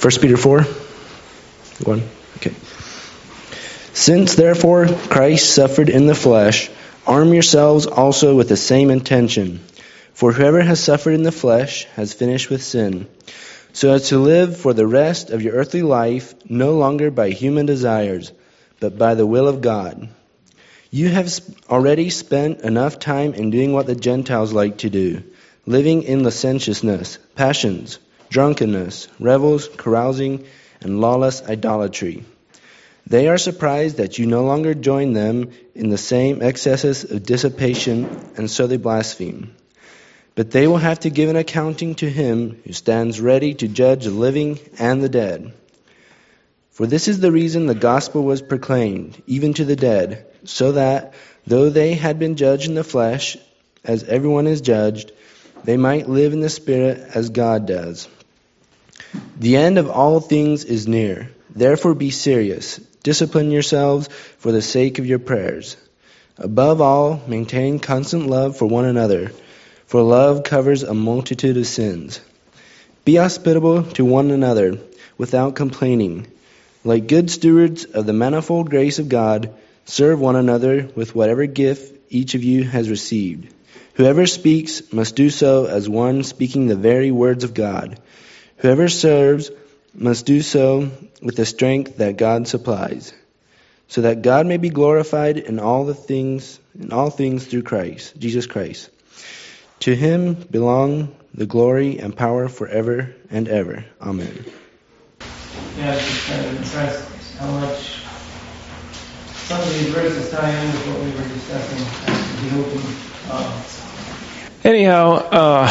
1 Peter 4? 1? Okay. Since therefore Christ suffered in the flesh, arm yourselves also with the same intention. For whoever has suffered in the flesh has finished with sin, so as to live for the rest of your earthly life no longer by human desires, but by the will of God. You have already spent enough time in doing what the Gentiles like to do, living in licentiousness, passions, drunkenness, revels, carousing, and lawless idolatry. They are surprised that you no longer join them in the same excesses of dissipation, and so they blaspheme. But they will have to give an accounting to him who stands ready to judge the living and the dead. For this is the reason the gospel was proclaimed, even to the dead, so that, though they had been judged in the flesh, as everyone is judged, they might live in the Spirit as God does. The end of all things is near. Therefore be serious. Discipline yourselves for the sake of your prayers. Above all, maintain constant love for one another, for love covers a multitude of sins. Be hospitable to one another without complaining. Like good stewards of the manifold grace of God, serve one another with whatever gift each of you has received. Whoever speaks must do so as one speaking the very words of God. Whoever serves must do so with the strength that God supplies, so that God may be glorified in all things through Christ, Jesus Christ. To him belong the glory and power forever and ever. Amen. Yeah, it's just kind of impressed how much some of these verses tie in with what we were discussing after the open. Anyhow,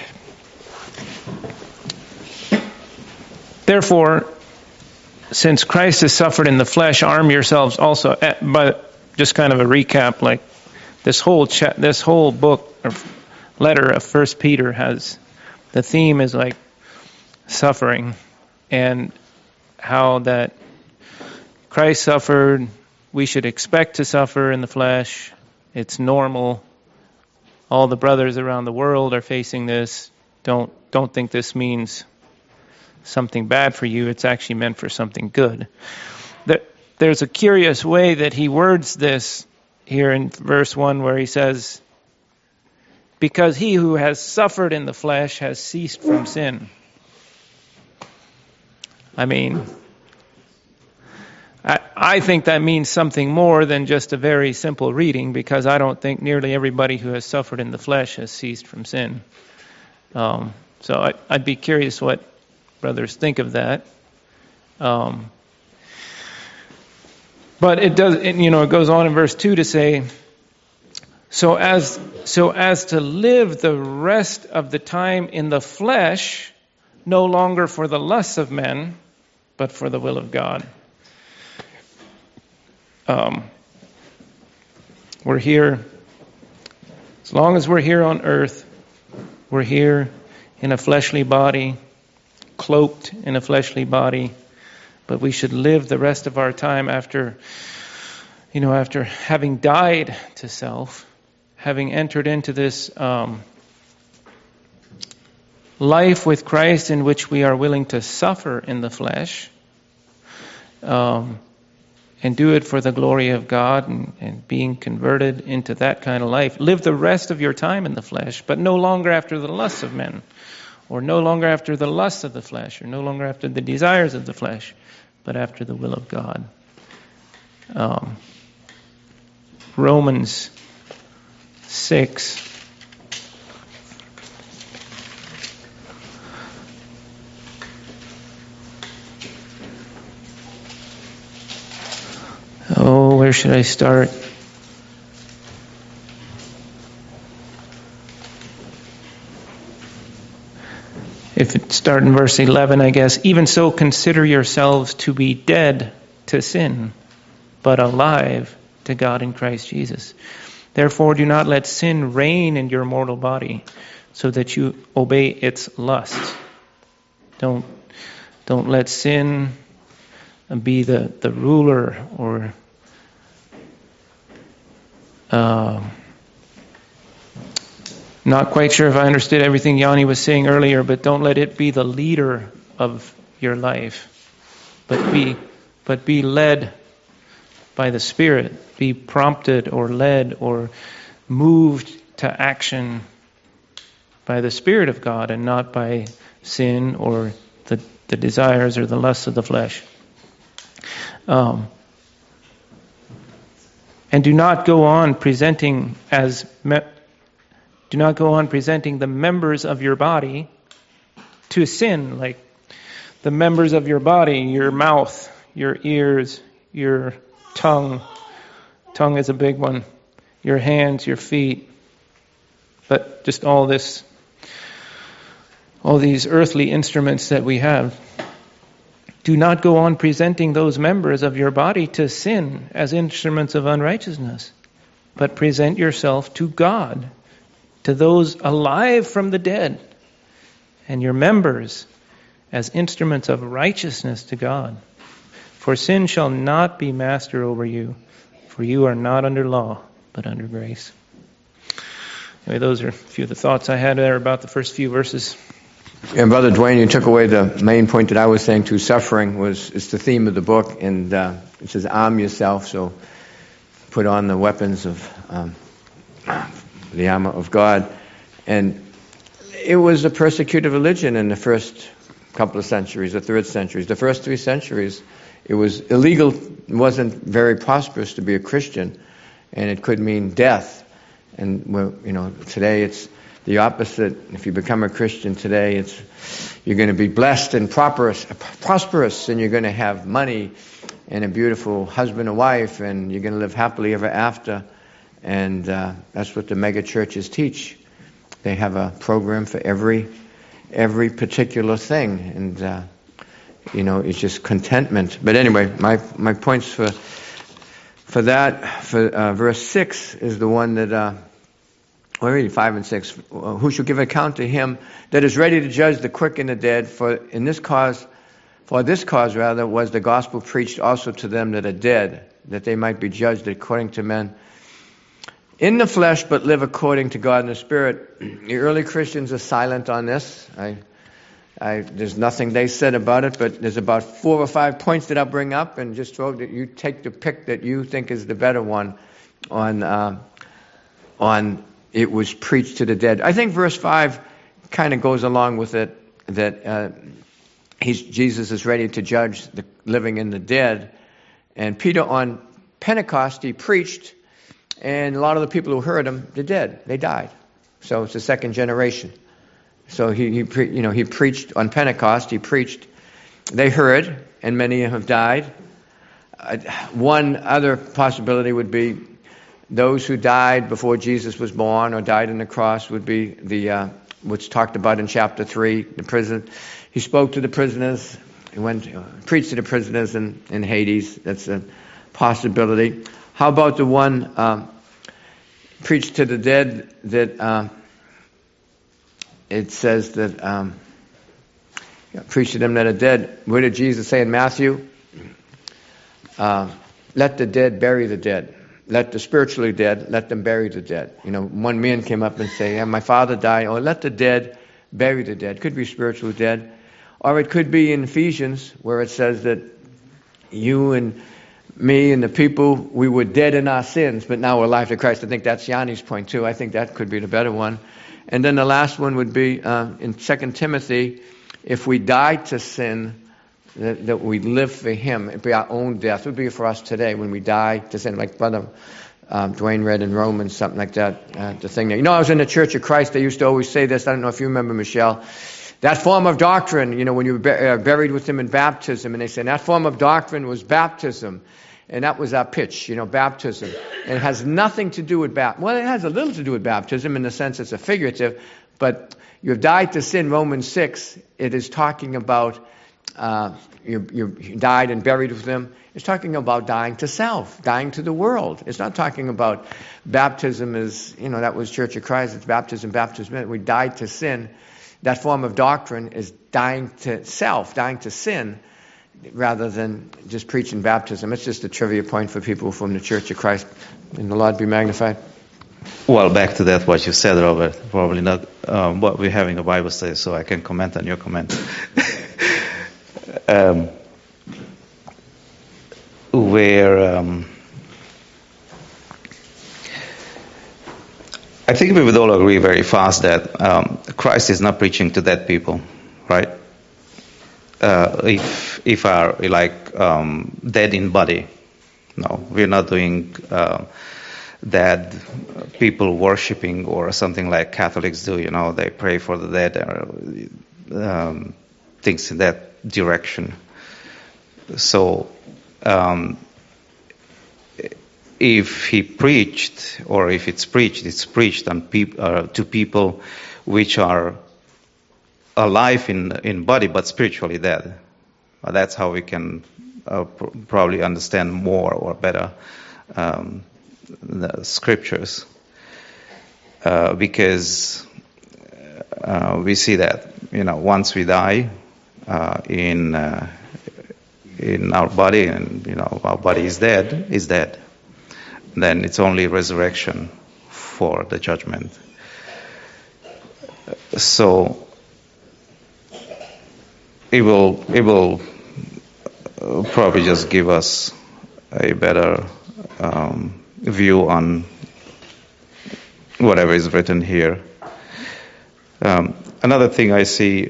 therefore, since Christ has suffered in the flesh, arm yourselves also. But just kind of a recap, like this whole book or letter of 1 Peter has, the theme is like suffering, and how that Christ suffered, we should expect to suffer in the flesh. It's normal. All the brothers around the world are facing this. Don't think this means something bad for you. It's actually meant for something good. There's a curious way that he words this here in verse 1 where he says, because he who has suffered in the flesh has ceased from sin. I mean, I think that means something more than just a very simple reading, because I don't think nearly everybody who has suffered in the flesh has ceased from sin. So I'd be curious what brothers think of that. But it does, it goes on in verse 2 to say, so as to live the rest of the time in the flesh, no longer for the lusts of men, but for the will of God. We're here, as long as we're here on earth, we're here in a fleshly body, cloaked in a fleshly body, but we should live the rest of our time after having died to self, having entered into this life with Christ in which we are willing to suffer in the flesh, and do it for the glory of God, and being converted into that kind of life. Live the rest of your time in the flesh, but no longer after the lusts of men, or no longer after the lusts of the flesh, or no longer after the desires of the flesh, but after the will of God. Romans 6. Oh, where should I start? If it start in verse 11, I guess. Even so, consider yourselves to be dead to sin, but alive to God in Christ Jesus. Therefore, do not let sin reign in your mortal body, so that you obey its lusts. Don't let sin be the ruler, or not quite sure if I understood everything Yanni was saying earlier, but don't let it be the leader of your life, but be led by the Spirit. Be prompted or led or moved to action by the Spirit of God and not by sin or the desires or the lusts of the flesh. And do not go on presenting the members of your body to sin, like the members of your body, your mouth, your ears, your tongue. Tongue is a big one. Your hands, your feet. But just all these earthly instruments that we have. Do not go on presenting those members of your body to sin as instruments of unrighteousness, but present yourself to God, to those alive from the dead, and your members as instruments of righteousness to God. For sin shall not be master over you, for you are not under law, but under grace. Anyway, those are a few of the thoughts I had there about the first few verses. Yeah, Brother Dwayne, you took away the main point that I was saying too. Suffering is the theme of the book, and it says arm yourself, so put on the weapons of the armor of God. And it was a persecuted religion in the first couple of centuries, the third centuries. The first 3 centuries, it was illegal, it wasn't very prosperous to be a Christian, and it could mean death. And today it's the opposite. If you become a Christian today, you're going to be blessed and prosperous, and you're going to have money and a beautiful husband and wife, and you're going to live happily ever after. And that's what the mega churches teach. They have a program for every particular thing, and it's just contentment. But anyway, my points for that, verse 6 is the one that. Read 5 and 6. Who shall give account to him that is ready to judge the quick and the dead? For this cause was the gospel preached also to them that are dead, that they might be judged according to men in the flesh, but live according to God in the Spirit. The early Christians are silent on this. There's nothing they said about it, but there's about 4 or 5 points that I'll bring up, and just throw that you take the pick that you think is the better one on it was preached to the dead. I think verse 5 kind of goes along with it, that Jesus is ready to judge the living and the dead. And Peter on Pentecost, he preached, and a lot of the people who heard him, they're dead. They died. So it's the second generation. So he preached on Pentecost. He preached. They heard, and many have died. One other possibility would be those who died before Jesus was born or died on the cross would be what's talked about in chapter 3. The prison. He spoke to the prisoners. He preached to the prisoners in Hades. That's a possibility. How about the one preached to the dead that it says that preach to them that are dead? What did Jesus say in Matthew? Let the dead bury the dead. Let the spiritually dead, let them bury the dead. One man came up and said, my father died. Or let the dead bury the dead. Could be spiritually dead. Or it could be in Ephesians where it says that you and me and the people, we were dead in our sins, but now we're alive to Christ. I think that's Yanni's point too. I think that could be the better one. And then the last one would be in 2 Timothy, if we died to sin, that we live for Him. It'd be our own death. It would be for us today when we die to sin, like Brother Dwayne read in Romans, something like that. The thing there. I was in the Church of Christ. They used to always say this. I don't know if you remember, Michelle. That form of doctrine, when you were buried with Him in baptism, and they said that form of doctrine was baptism. And that was our pitch, baptism. And it has nothing to do with baptism. Well, it has a little to do with baptism in the sense it's a figurative, but you have died to sin, Romans 6. It is talking about you died and buried with Him. It's talking about dying to self, dying to the world. It's not talking about baptism as, that was Church of Christ. It's baptism. We died to sin. That form of doctrine is dying to self, dying to sin, rather than just preaching baptism. It's just a trivia point for people from the Church of Christ. And the Lord be magnified. Well, back to that, what you said, Robert, probably not what we're having a Bible study, so I can comment on your comment. where I think we would all agree very fast that Christ is not preaching to dead people, right? If are like dead in body, no, we're not doing dead people worshiping or something like Catholics do. You know, they pray for the dead or things in that direction. So, if he preached, or if it's preached on to people which are alive in body but spiritually dead. That's how we can probably understand more or better the scriptures, because we see that, you know, once we die in our body, and you know our body is dead, then it's only resurrection for the judgment. So it will probably just give us a better view on whatever is written here. Another thing I see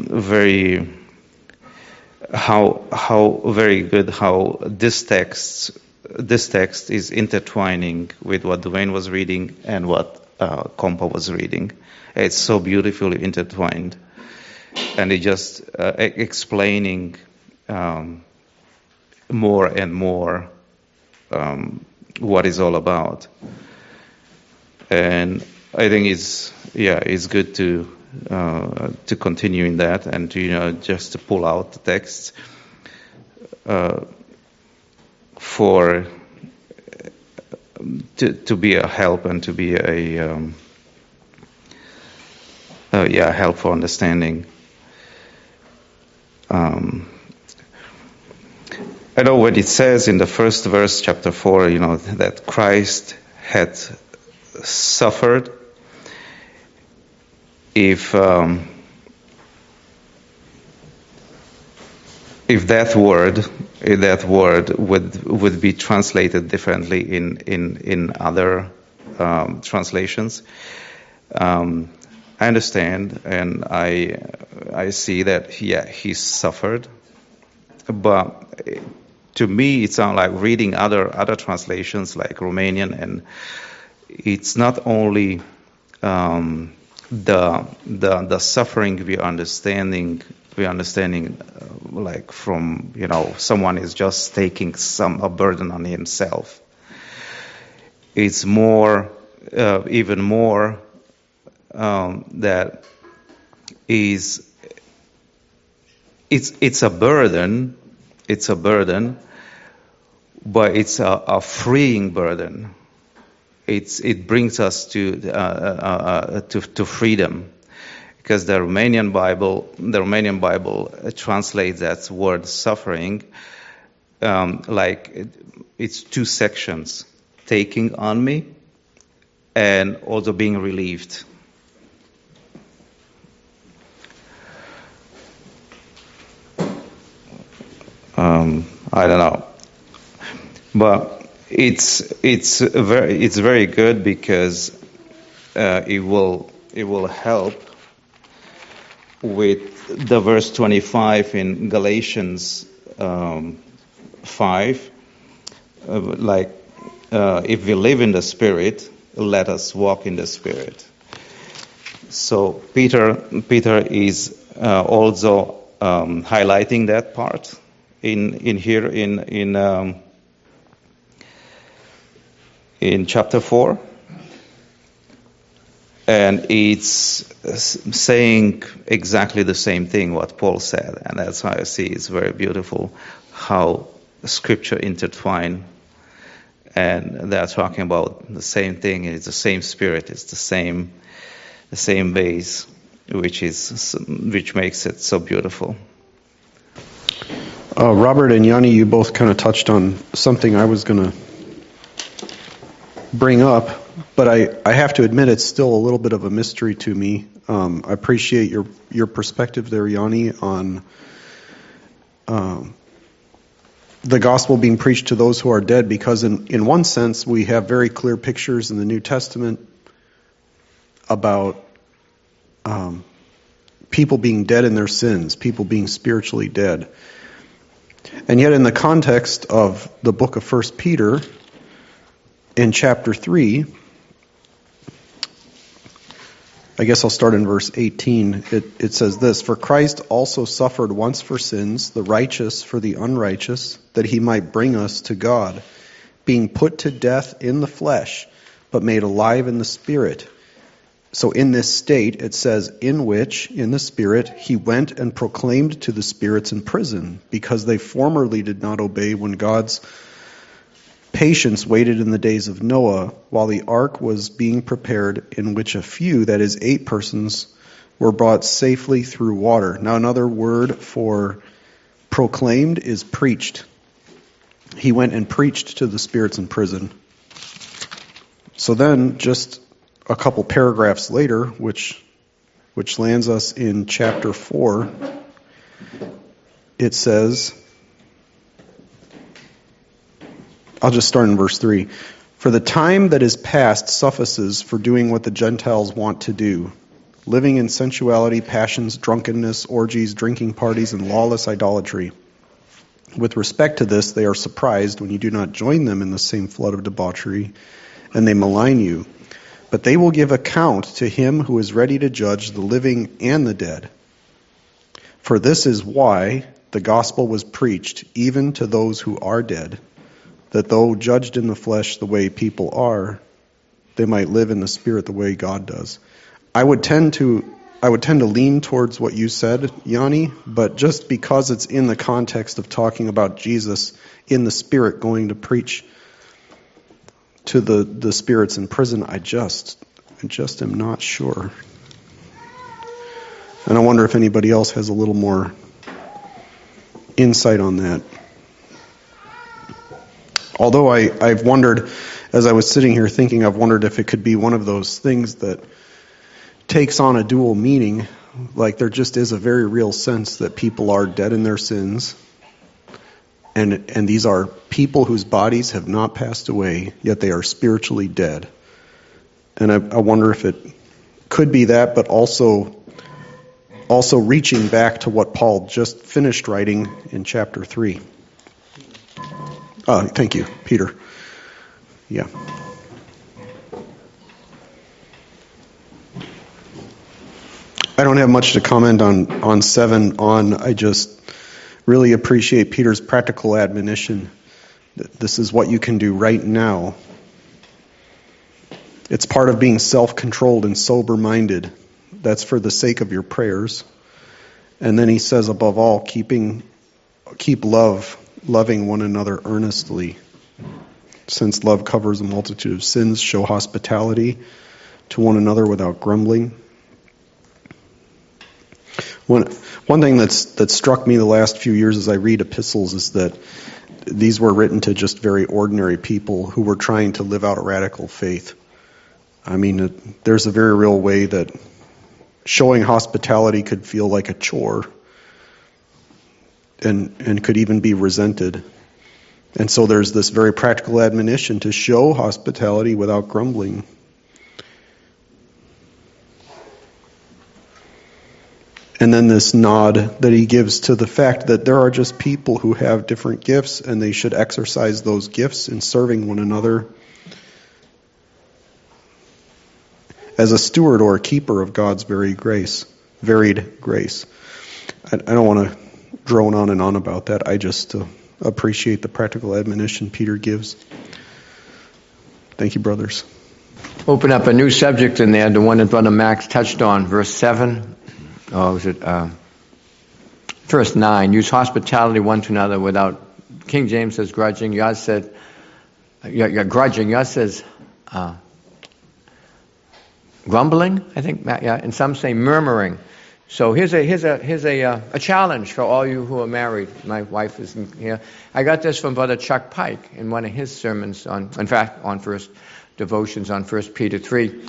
how very good how this text is intertwining with what Dwayne was reading and what Compa was reading. It's so beautifully intertwined, and it just explaining more and more what it's all about. And I think it's good to continue in that, and to just to pull out the text for to be a help and to be a help for understanding. I know what it says in the first verse, chapter 4, that Christ had suffered. If that word would be translated differently in other translations, I understand, and I see that he suffered, but to me it sounds like reading other translations like Romanian, and it's not only the suffering we're understanding like from someone is just taking a burden on himself. It's more even more that is it's a burden, but it's a freeing burden. It brings us to freedom, because the Romanian Bible translates that word suffering like it's two sections: taking on me and also being relieved. I don't know, but it's very good, because it will help with the verse 25 in Galatians 5, if we live in the Spirit, let us walk in the Spirit. So Peter is also highlighting that part in here in chapter 4, and it's saying exactly the same thing what Paul said, and that's how I see it's very beautiful how Scripture intertwine, and they're talking about the same thing. It's the same Spirit, it's the same base, which makes it so beautiful. Robert and Yanni, you both kind of touched on something I was going to bring up, but I have to admit it's still a little bit of a mystery to me. I appreciate your perspective there, Yanni, on the gospel being preached to those who are dead, because in one sense we have very clear pictures in the New Testament about people being dead in their sins, people being spiritually dead. And yet in the context of the book of 1 Peter, in chapter 3, I guess I'll start in verse 18. It says this, "For Christ also suffered once for sins, the righteous for the unrighteous, that he might bring us to God, being put to death in the flesh, but made alive in the Spirit." So in this state, it says, "In which, in the Spirit, he went and proclaimed to the spirits in prison, because they formerly did not obey when God's patience waited in the days of Noah, while the ark was being prepared, in which a few, that is 8 persons, were brought safely through water." Now another word for proclaimed is preached. He went and preached to the spirits in prison. So then, just a couple paragraphs later, which lands us in chapter 4, it says, I'll just start in verse 3. "For the time that is past suffices for doing what the Gentiles want to do, living in sensuality, passions, drunkenness, orgies, drinking parties, and lawless idolatry. With respect to this, they are surprised when you do not join them in the same flood of debauchery, and they malign you. But they will give account to him who is ready to judge the living and the dead. For this is why the gospel was preached even to those who are dead, that though judged in the flesh the way people are, they might live in the spirit the way God does." I would tend to lean towards what you said, Yanni, but just because it's in the context of talking about Jesus in the spirit going to preach to the spirits in prison, I just am not sure. And I wonder if anybody else has a little more insight on that. Although I've wondered, as I was sitting here thinking, I've wondered if it could be one of those things that takes on a dual meaning, like there just is a very real sense that people are dead in their sins, and these are people whose bodies have not passed away, yet they are spiritually dead. And I wonder if it could be that, but also reaching back to what Paul just finished writing in chapter 3. Thank you, Peter. Yeah. I don't have much to comment on 7 on. I just really appreciate Peter's practical admonition that this is what you can do right now. It's part of being self-controlled and sober-minded. That's for the sake of your prayers. And then he says, above all, keep loving one another earnestly. Since love covers a multitude of sins, show hospitality to one another without grumbling. One thing that's struck me the last few years as I read epistles is that these were written to just very ordinary people who were trying to live out a radical faith. I mean, there's a very real way that showing hospitality could feel like a chore and could even be resented. And so there's this very practical admonition to show hospitality without grumbling. And then this nod that he gives to the fact that there are just people who have different gifts, and they should exercise those gifts in serving one another as a steward or a keeper of God's varied grace. I don't want to drone on and on about that. I just appreciate the practical admonition Peter gives. Thank you, brothers. Open up a new subject in there, the one that Brother Max touched on, verse 7. Verse 9, use hospitality one to another without, King James says grudging, yours said, you're grudging, yours says grumbling, I think, yeah, and some say murmuring. So here's a challenge for all you who are married. My wife isn't here. I got this from Brother Chuck Pike in one of his sermons on First Devotions on 1 Peter 3.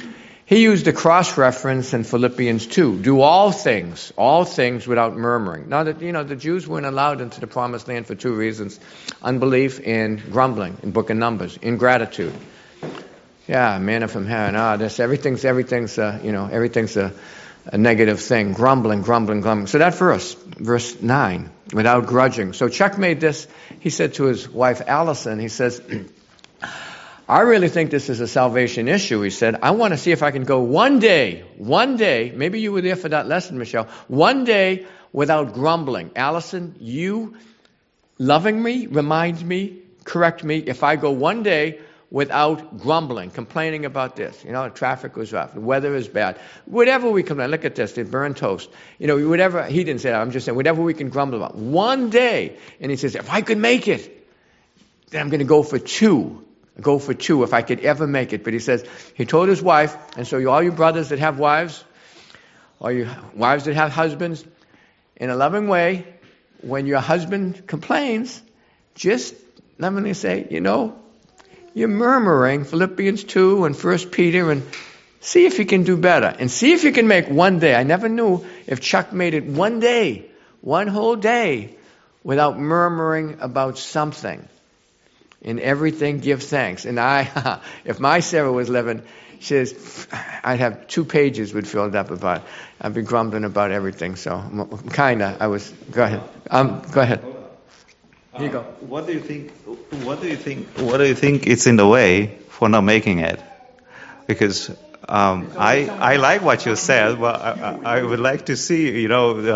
He used a cross-reference in Philippians 2. Do all things without murmuring. Now that, the Jews weren't allowed into the promised land for two reasons. Unbelief and grumbling in Book of Numbers. Ingratitude. Yeah, manna from heaven. Everything's a negative thing. Grumbling. So that verse 9, without grudging. So Chuck made this, he said to his wife Allison, he says, I really think this is a salvation issue, he said. I want to see if I can go one day, maybe you were there for that lesson, Michelle, one day without grumbling. Allison, you loving me, remind me, correct me, if I go one day without grumbling, complaining about this. Traffic was rough, the weather is bad. Whatever we complain, look at this, they burn toast. Whatever, he didn't say that, I'm just saying, whatever we can grumble about. One day, and he says, if I could make it, then I'm going to go for two. If I could ever make it. But he told his wife, and so all you brothers that have wives, all you wives that have husbands, in a loving way, when your husband complains, just let me say, you're murmuring, Philippians 2 and 1 Peter, and see if you can do better. And see if you can make one day. I never knew if Chuck made it one day, one whole day, without murmuring about something. In everything, give thanks. And if my Sarah was living, she says, I'd have 2 pages would filled up about it. I'd be grumbling about everything. So, go ahead. Go ahead. Here you go. What do you think? What do you think it's in the way for not making it? Because I like what you said, but I would like to see,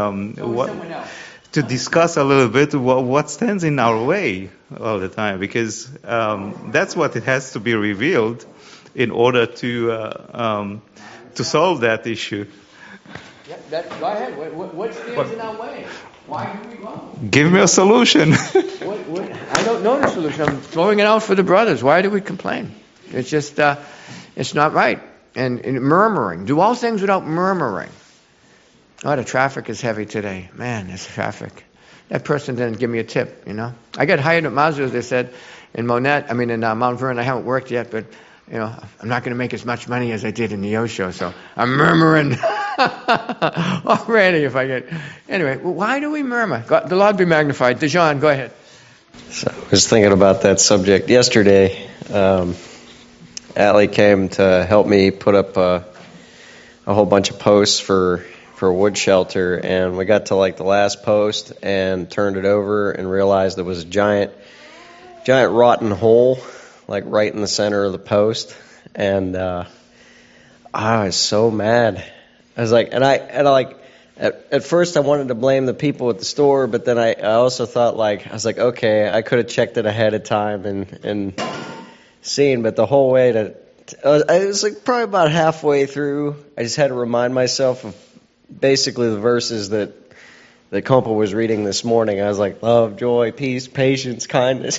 to discuss a little bit what stands in our way all the time, because that's what it has to be revealed in order to solve that issue. Go ahead. What stands in our way? Why do we grumble? Give me a solution. I don't know the solution. I'm throwing it out for the brothers. Why do we complain? It's just, it's not right. And murmuring. Do all things without murmuring. Oh, the traffic is heavy today. Man, there's traffic. That person didn't give me a tip, I got hired at Mazda, they said, in Mount Vernon. I haven't worked yet, but, I'm not going to make as much money as I did in the Osho, so I'm murmuring already if I get... Anyway, why do we murmur? God, the Lord be magnified. Dejan, go ahead. So I was thinking about that subject yesterday. Allie came to help me put up a whole bunch of posts for a wood shelter, and we got to the last post and turned it over and realized there was a giant rotten hole right in the center of the post, and I was so mad. I was at first I wanted to blame the people at the store, but then I also thought okay, I could have checked it ahead of time and seen, but the whole way it was probably about halfway through, I just had to remind myself of basically the verses that Compa was reading this morning. I was like, love, joy, peace, patience, kindness.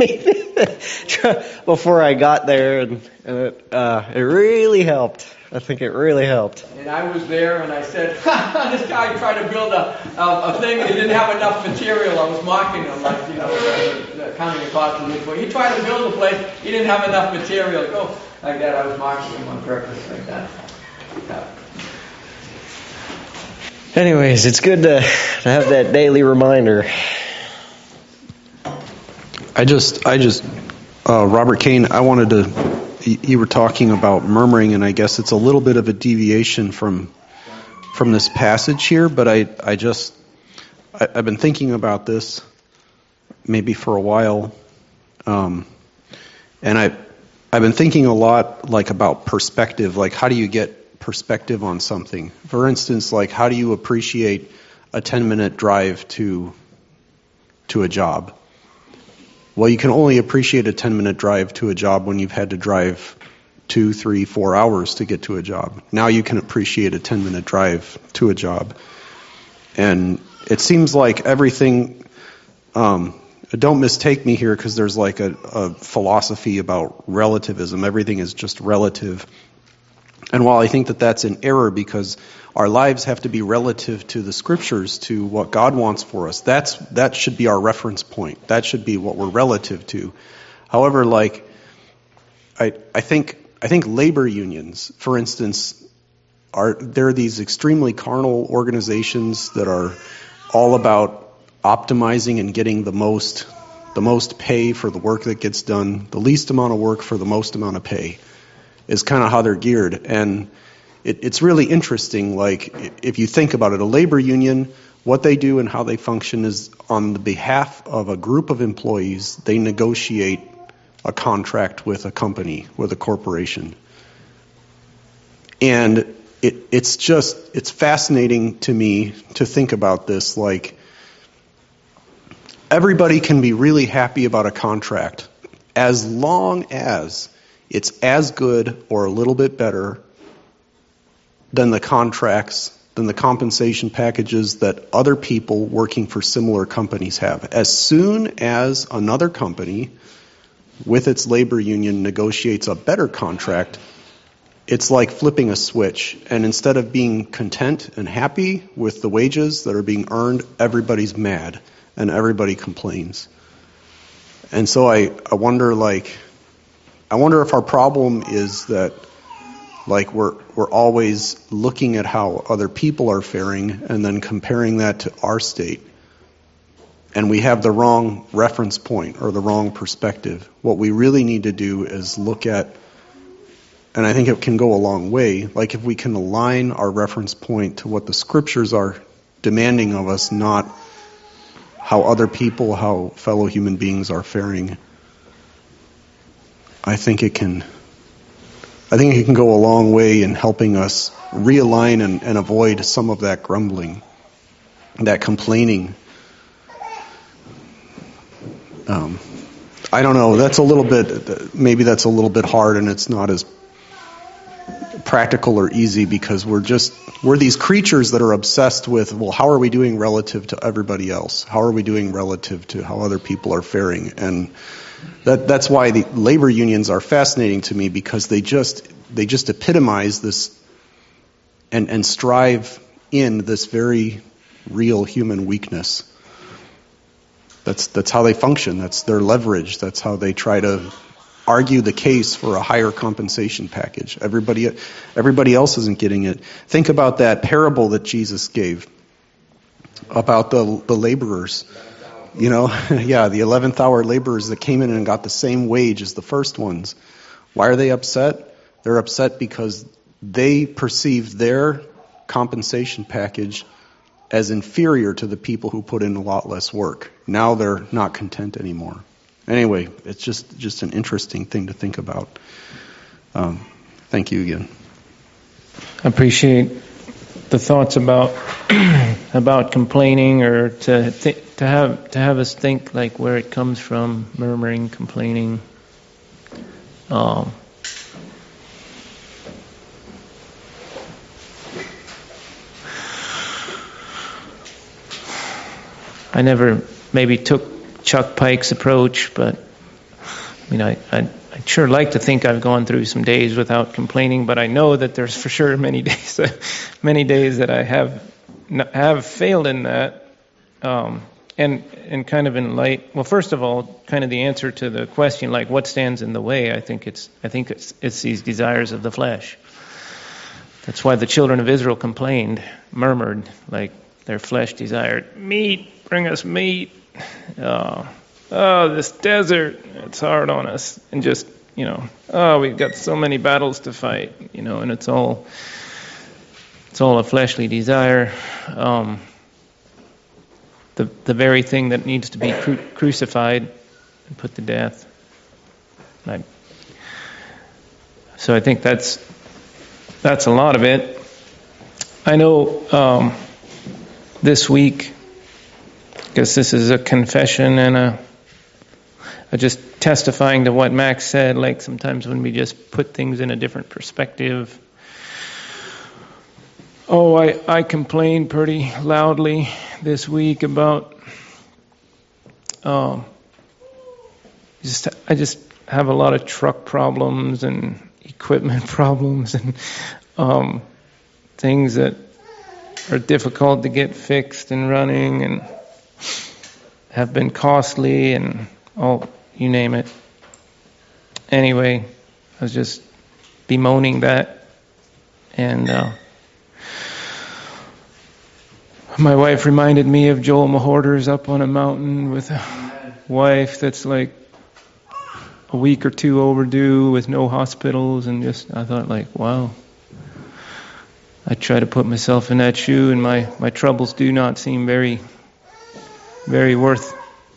Before I got there, and it really helped. I think it really helped. And I was there, and I said, this guy tried to build a thing, he didn't have enough material. I was mocking him, counting the cost of it. He tried to build a place, he didn't have enough material. Go like that. I was mocking him on purpose like that. Anyways, it's good to have that daily reminder. Robert Kane, you were talking about murmuring, and I guess it's a little bit of a deviation from this passage here, but I've been thinking about this maybe for a while, and I've been thinking a lot about perspective, how do you get perspective on something? For instance, how do you appreciate a 10-minute drive to a job? Well, you can only appreciate a 10-minute drive to a job when you've had to drive 2, 3, 4 hours to get to a job. Now you can appreciate a 10-minute drive to a job. And it seems like everything, don't mistake me here, because there's a philosophy about relativism. Everything is just relative. And while I think that that's an error, because our lives have to be relative to the Scriptures, to what God wants for us, that should be our reference point. That should be what we're relative to. However, I think think labor unions, for instance, they're these extremely carnal organizations that are all about optimizing and getting the most pay for the work that gets done, the least amount of work for the most amount of pay, is kind of how they're geared. And it's really interesting, like, if you think about it, a labor union, what they do and how they function is on the behalf of a group of employees, they negotiate a contract with a company, with a corporation. And it's fascinating to me to think about this. Like, everybody can be really happy about a contract as long as it's as good or a little bit better than the contracts, than the compensation packages that other people working for similar companies have. As soon as another company with its labor union negotiates a better contract, it's like flipping a switch. And instead of being content and happy with the wages that are being earned, everybody's mad and everybody complains. And so I wonder if our problem is that, like, we're always looking at how other people are faring and then comparing that to our state. And we have the wrong reference point or the wrong perspective. What we really need to do is look at, and I think it can go a long way, like if we can align our reference point to what the scriptures are demanding of us, not how other people, how fellow human beings are faring. I think it can go a long way in helping us realign and avoid some of that grumbling, that complaining. I don't know. Maybe that's a little bit hard, and it's not as practical or easy because we're these creatures that are obsessed with, well, how are we doing relative to everybody else? How are we doing relative to how other people are faring? And that's why the labor unions are fascinating to me, because they just epitomize this and strive in this very real human weakness. That's how they function. That's their leverage. That's how they try to argue the case for a higher compensation package. Everybody else isn't getting it. Think about that parable that Jesus gave about the laborers. You know, yeah, the 11th hour laborers that came in and got the same wage as the first ones. Why are they upset? They're upset because they perceive their compensation package as inferior to the people who put in a lot less work. Now they're not content anymore. Anyway, it's just an interesting thing to think about. Thank you again. I appreciate the thoughts about about complaining, or to have us think like where it comes from, murmuring, complaining. I never maybe took Chuck Pike's approach, but I mean, I'd sure like to think I've gone through some days without complaining, but I know that there's for sure many days that I have failed in that, and kind of in light. Well, first of all, kind of the answer to the question, like what stands in the way. I think it's these desires of the flesh. That's why the children of Israel complained, murmured, like their flesh desired meat. Bring us meat. Oh, this desert, it's hard on us. And just, we've got so many battles to fight, and it's all a fleshly desire. The very thing that needs to be crucified and put to death. So I think that's a lot of it. I know this week, because this is a confession and a just testifying to what Max said, like sometimes when we just put things in a different perspective. Oh, I complained pretty loudly this week about I just have a lot of truck problems and equipment problems and things that are difficult to get fixed and running and have been costly and all, you name it. Anyway, I was just bemoaning that. And my wife reminded me of Joel Mahorder's up on a mountain with a wife that's like a week or two overdue with no hospitals, and just, I thought, like, wow. I try to put myself in that shoe, and my troubles do not seem very, very worth,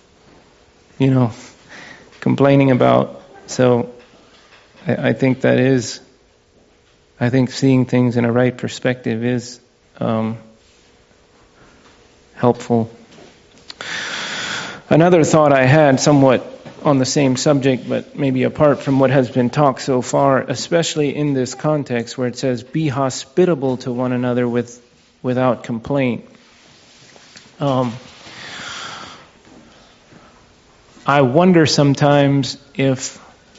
complaining about. So I think I think seeing things in a right perspective is helpful. Another thought I had, somewhat on the same subject, but maybe apart from what has been talked so far, especially in this context where it says, be hospitable to one another without complaint. I wonder sometimes if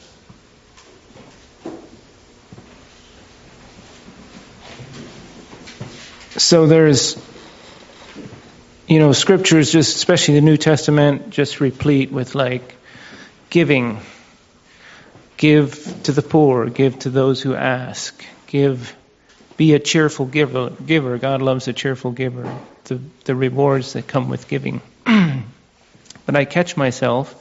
there's, scriptures, just especially the New Testament, just replete with like giving. Give to the poor, give to those who ask, be a cheerful giver. God loves a cheerful giver. The rewards that come with giving. But I catch myself,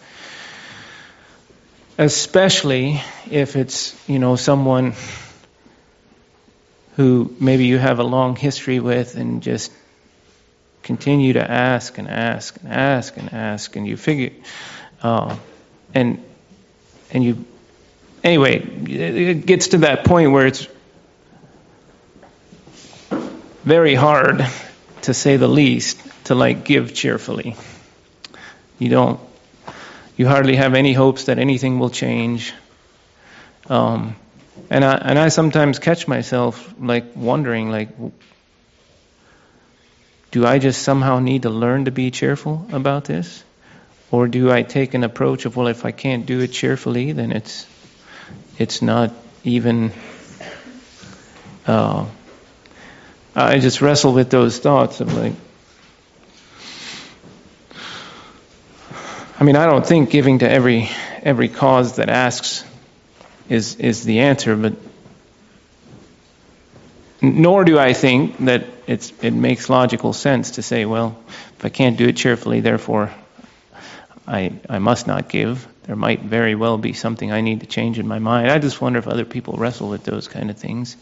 especially if it's, someone who maybe you have a long history with, and just continue to ask and ask and ask and ask, and you figure, and you, anyway, it gets to that point where it's very hard, to say the least, to like give cheerfully. You hardly have any hopes that anything will change. And I sometimes catch myself like wondering, like, do I just somehow need to learn to be cheerful about this? Or do I take an approach of, well, if I can't do it cheerfully, then it's not even... I just wrestle with those thoughts of like... I don't think giving to every cause that asks is the answer, but nor do I think that it makes logical sense to say, well, if I can't do it cheerfully, therefore I must not give. There might very well be something I need to change in my mind. I just wonder if other people wrestle with those kind of things.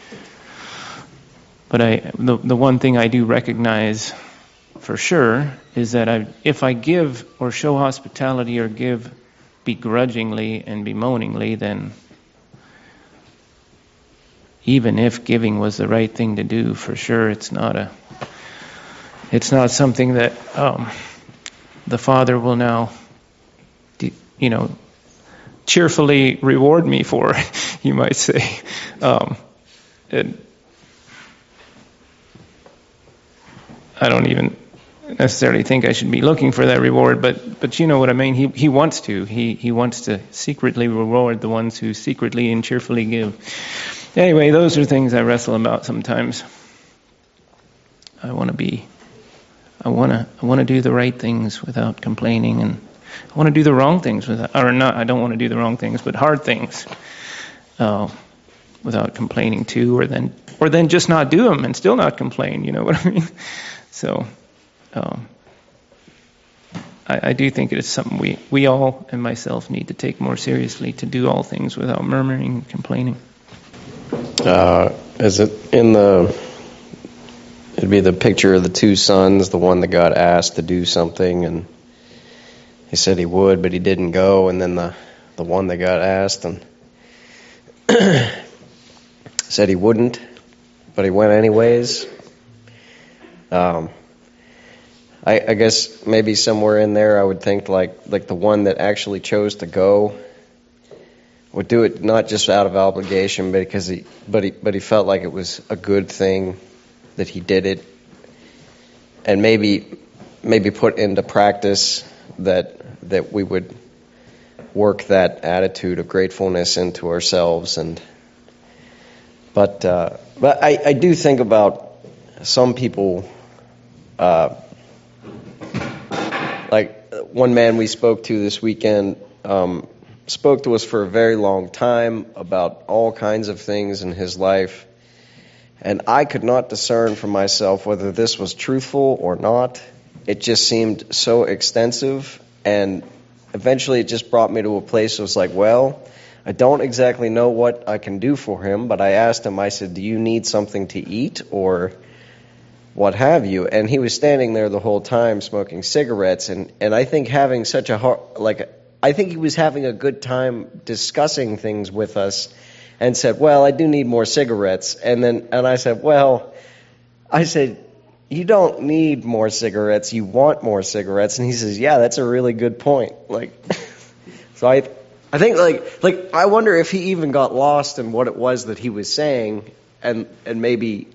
But the one thing I do recognize for sure is that if I give or show hospitality or give begrudgingly and bemoaningly, then even if giving was the right thing to do, for sure it's not something that the Father will now cheerfully reward me for, you might say. I don't even necessarily think I should be looking for that reward, but you know what I mean. He wants to. He wants to secretly reward the ones who secretly and cheerfully give. Anyway, those are things I wrestle about sometimes. I want to do the right things without complaining, and I want to do the wrong things I don't want to do the wrong things, but hard things without complaining too, or then just not do them and still not complain. You know what I mean? So I do think it is something we all, and myself, need to take more seriously, to do all things without murmuring and complaining. Is it it'd be the picture of the two sons, the one that got asked to do something, and he said he would, but he didn't go, and then the one that got asked and said he wouldn't, but he went anyways. I guess maybe somewhere in there I would think like the one that actually chose to go would do it not just out of obligation, but because he felt like it was a good thing that he did it, and maybe put into practice that we would work that attitude of gratefulness into ourselves. But I do think about some people. Like one man we spoke to this weekend spoke to us for a very long time about all kinds of things in his life. And I could not discern for myself whether this was truthful or not. It just seemed so extensive, and eventually it just brought me to a place that was like, well, I don't exactly know what I can do for him, but I asked him, I said, do you need something to eat or what have you? And he was standing there the whole time smoking cigarettes, and I think having such a hard, I think he was having a good time discussing things with us, and said, well, I do need more cigarettes. And I said, you don't need more cigarettes, you want more cigarettes. And he says, yeah, that's a really good point. So I think I wonder if he even got lost in what it was that he was saying, and maybe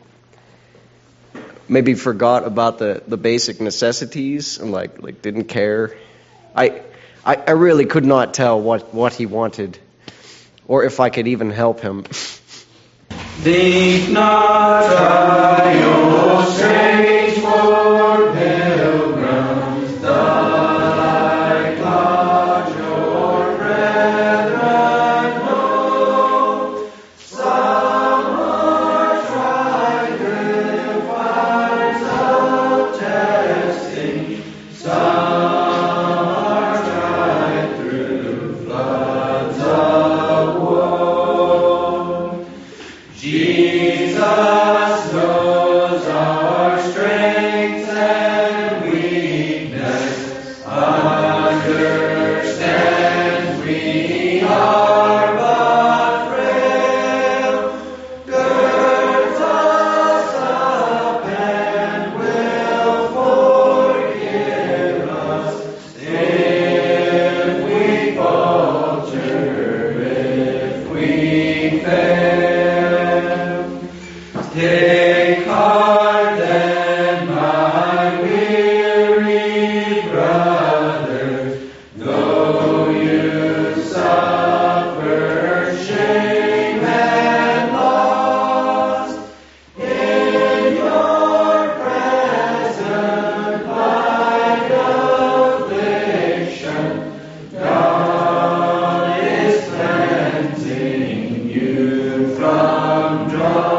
forgot about the basic necessities and didn't care. I really could not tell what he wanted, or if I could even help him. Think not try your strength for pilgrims, like God your brethren know. Some are tried with fires of testing, some are tried through floods of woe. Jesus knows our strength and weakness, understands we are but frail, girds us up and will forgive us if we falter, if we fail. Take heart then, my weary brother, though you suffer shame and loss, in your present light affliction, God is cleansing you from dross.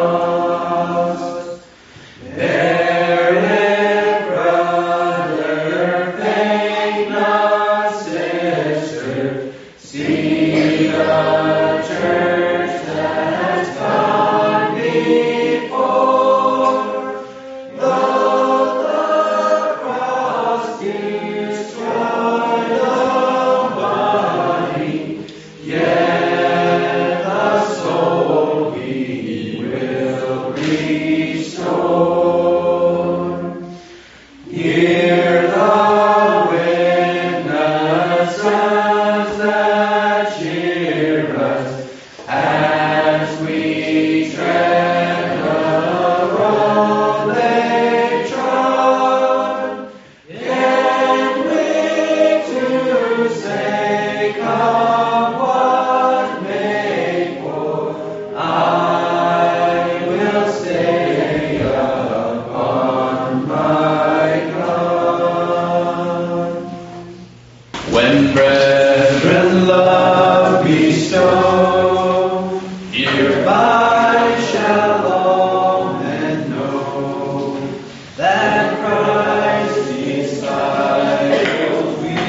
When brethren love bestow, hereby shall all men know that Christ disciples we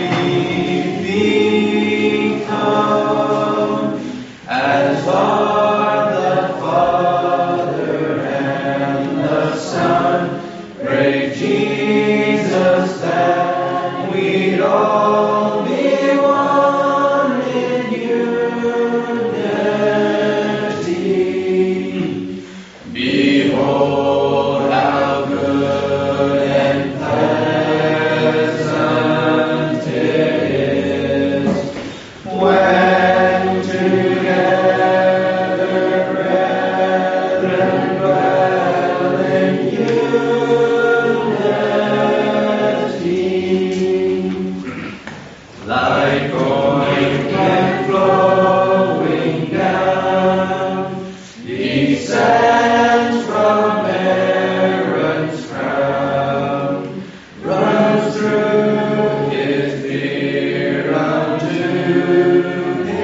become, as are the Father and the Son. Pray Jesus that we'd all be one in unity. Behold how good and pleasant it is when together brethren dwell in unity. Like ointment flowing down, descends from Aaron's crown, runs through his beard unto his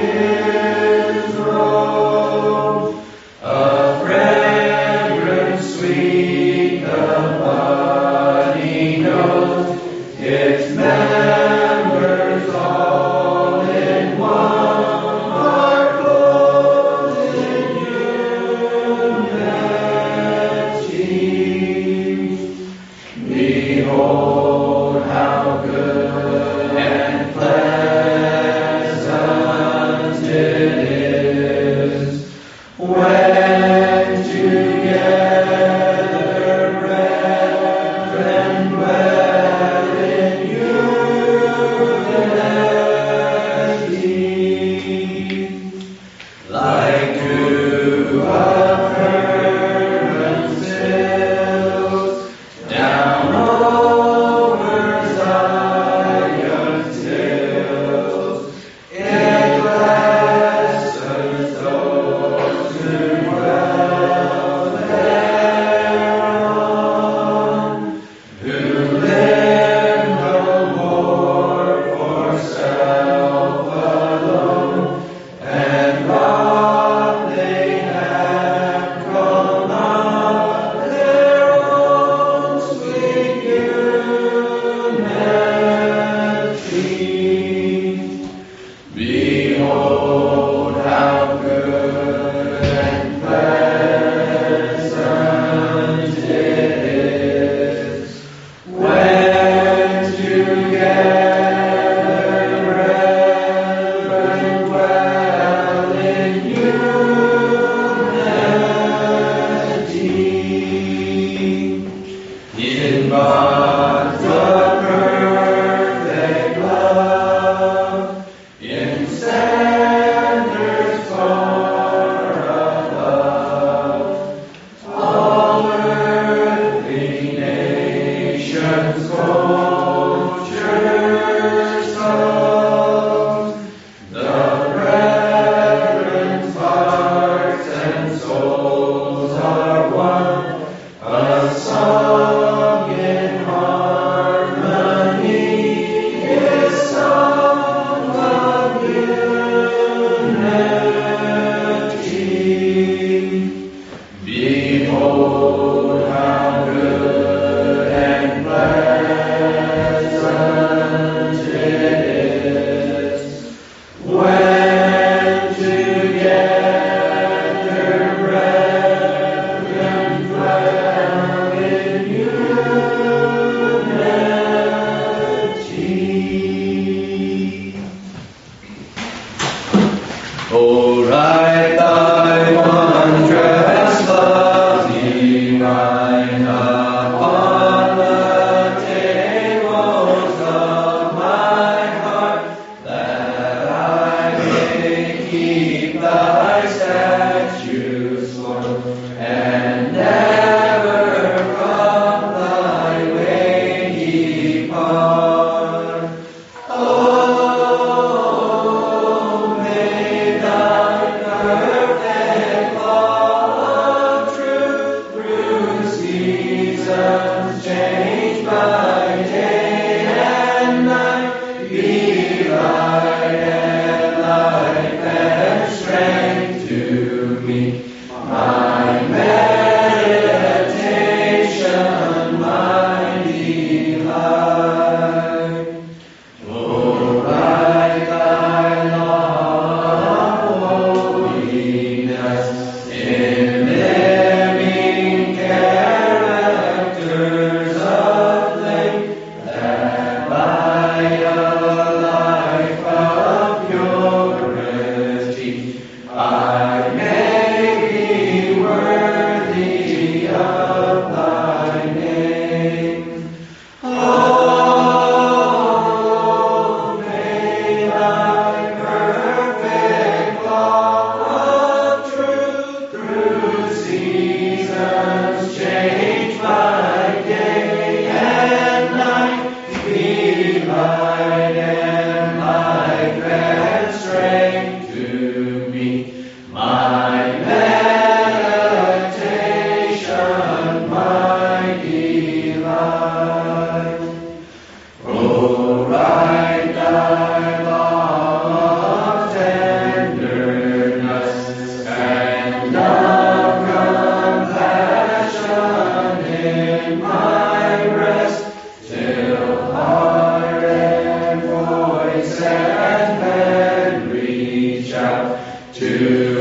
Oh, write thy wondrous love divine upon the tables of my heart, that I may keep thy statutes, Lord, and never from thy way depart. Oh, may thy perfect law of truth through seasons change by day and night be light and life and strength to me. My meditation, my delight. Oh, write thy law of holiness in living characters of flame, that by a life of purity I may be worthy of thy name. Oh, may thy perfect law of truth through seasons change by day and night be light and life and strength to me. My meditation, my delight. Oh, write thy law of tenderness and of compassion in my breast, till heart and voice and pen reach out to